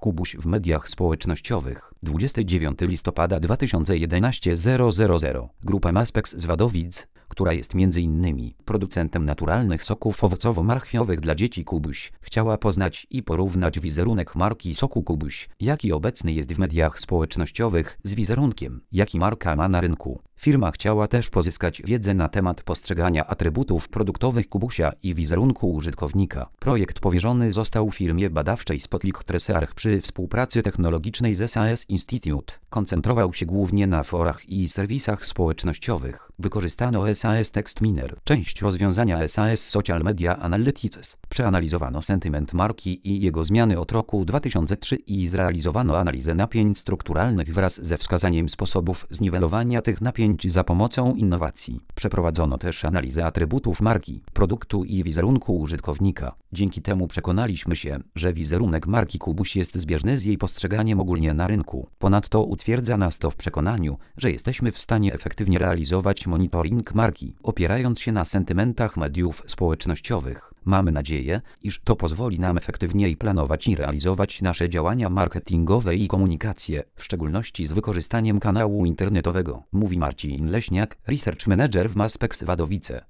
Kubuś w mediach społecznościowych. 29 listopada 2011 000. Grupa Maspex z Wadowic, która jest m.in. producentem naturalnych soków owocowo-marchwiowych dla dzieci Kubuś, chciała poznać i porównać wizerunek marki soku Kubuś, jaki obecny jest w mediach społecznościowych, z wizerunkiem, jaki marka ma na rynku. Firma chciała też pozyskać wiedzę na temat postrzegania atrybutów produktowych Kubusia i wizerunku użytkownika. Projekt powierzony został firmie badawczej Spotlight Research przy współpracy technologicznej z SAS Institute. Koncentrował się głównie na forach i serwisach społecznościowych. Wykorzystano SAS Text Miner, część rozwiązania SAS Social Media Analytics. Przeanalizowano sentyment marki i jego zmiany od roku 2003 i zrealizowano analizę napięć strukturalnych wraz ze wskazaniem sposobów zniwelowania tych napięć za pomocą innowacji. Przeprowadzono też analizę atrybutów marki, produktu i wizerunku użytkownika. Dzięki temu przekonaliśmy się, że wizerunek marki Kubuś jest zbieżny z jej postrzeganiem ogólnie na rynku. Ponadto utwierdza nas to w przekonaniu, że jesteśmy w stanie efektywnie realizować monitoring marki, opierając się na sentymentach mediów społecznościowych. Mamy nadzieję, iż to pozwoli nam efektywniej planować i realizować nasze działania marketingowe i komunikację, w szczególności z wykorzystaniem kanału internetowego, mówi Marcin Leśniak, Research Manager w Maspex Wadowice.